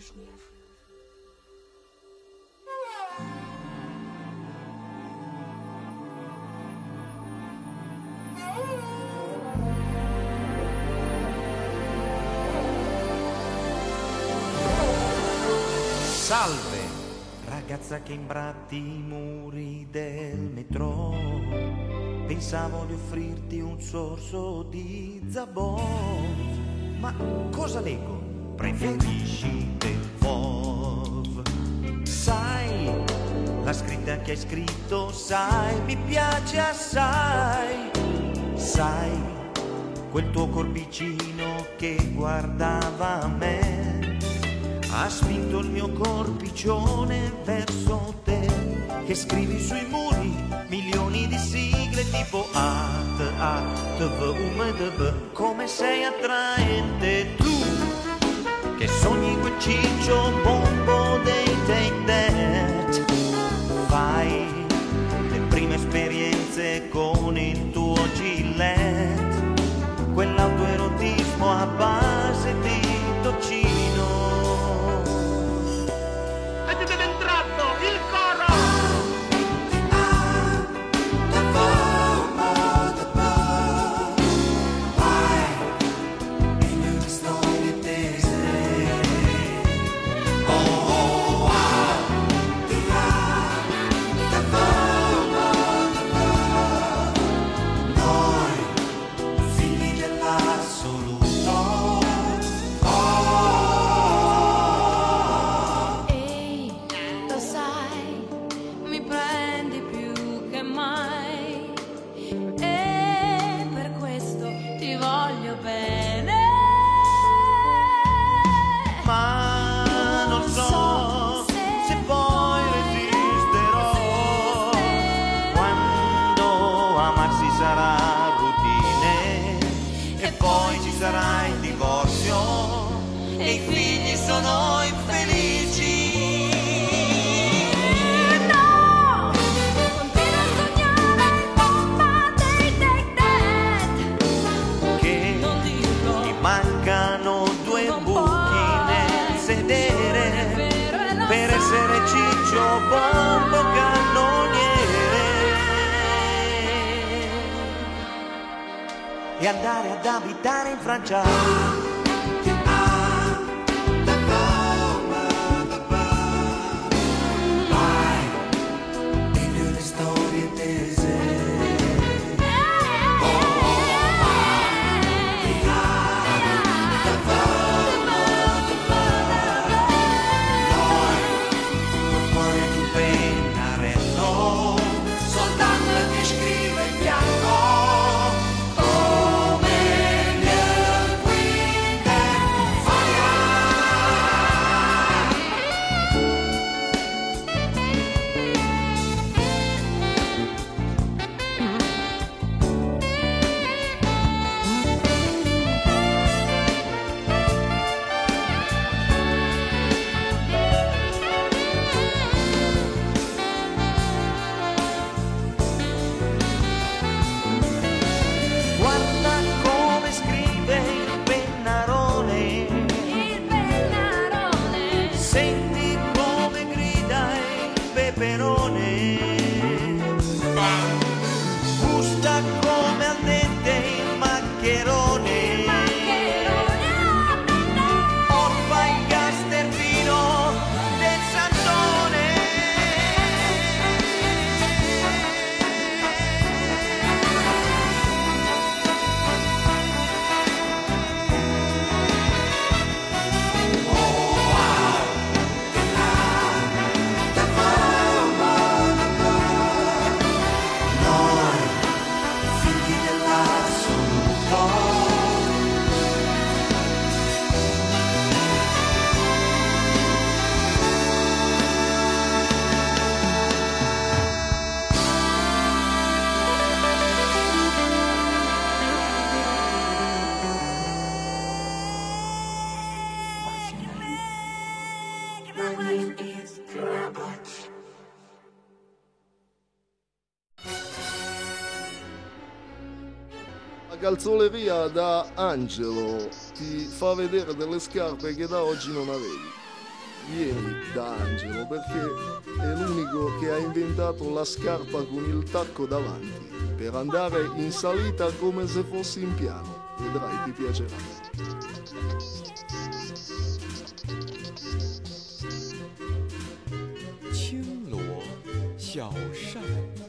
Salve, ragazza che imbratti i muri del metro. Pensavo di offrirti un sorso di Zabov, ma cosa leggo? Preferisci del Vov. Sai, la scritta che hai scritto, sai, mi piace assai. Sai, quel tuo corpicino che guardava me ha spinto il mio corpiccione verso te, che scrivi sui muri milioni di sigle tipo AT, V, come sei attraente tu, che sogni quel ciccio bombo dei Take That. Fai le prime esperienze con il tuo Gillette, quell'autoerotismo a base di toccino. E andare ad abitare in Francia. Calzoleria da Angelo ti fa vedere delle scarpe che da oggi non avevi. vieni da Angelo, perché è l'unico che ha inventato la scarpa con il tacco davanti, per andare in salita come se fossi in piano. Vedrai, ti piacerà. 青罗小扇